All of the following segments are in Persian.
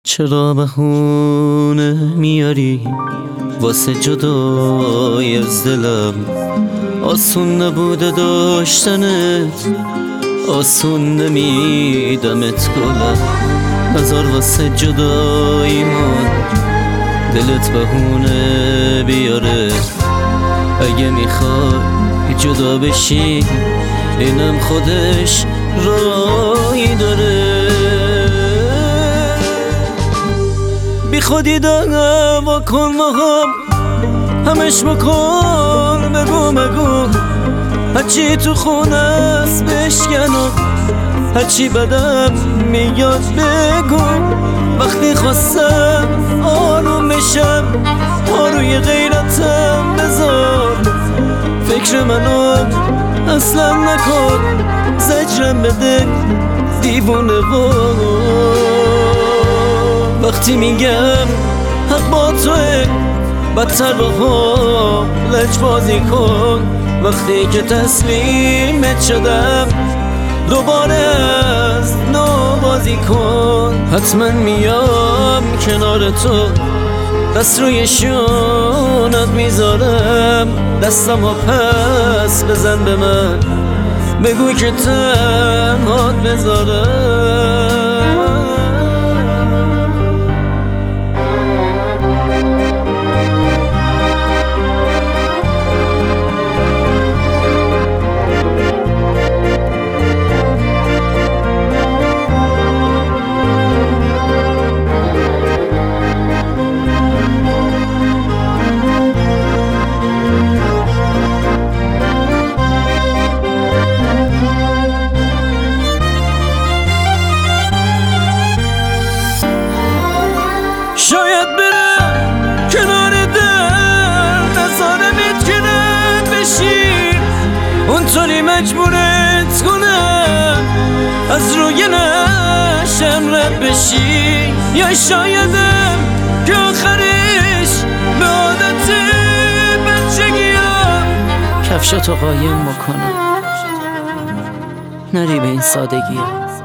چرا بهونه میاری واسه جدای از دلم؟ آسون نبوده داشتنت، آسون نمیدمت گلم. نظر واسه جدایی من دلت بهونه بیاره. اگه میخوای جدا بشی اینم خودش رایی داره. بی خودی دعوا کن ما همش بکن، بگو هرچی تو خونه است بشکنم، هرچی بدم میاد بگو. وقتی خواستم آروم بشم روی غیرتم بذار. فکر منو اصلا نکن، زجرم بده دیوونه وقتی میگم حق با توه بدتر با لجبازی کن. وقتی که تسلیمت شدم دوباره از نو بازی کن. حتما میام کنار تو، دست روی شونت میذارم. دستمو پس بزن به من، بگو که تنهات بذارم. شاید برم کنار در نظاره میتکنم بشین، اونطوری مجبورت کنم از روی نشم رد بشی. یا شایدم که آخرش به عادت بچگیم کفشاتو قایم بکنم، نری به این سادگی.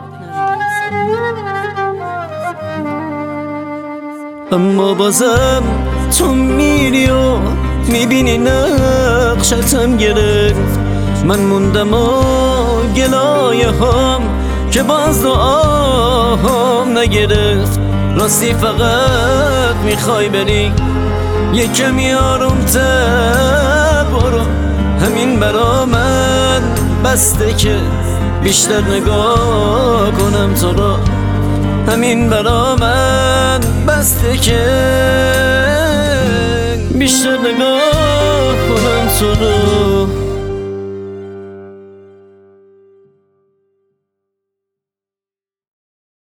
اما بازم تو میری و میبینی نقشتم گرفت. من موندم و گلایه هم که باز دعاهم نگرفت. راستی فقط میخوای بری یه کمی آرومتر برو. همین برا من بسته که بیشتر نگاه کنم تو را. همین برا من بسته که بیشتر نگاه کنم تو رو.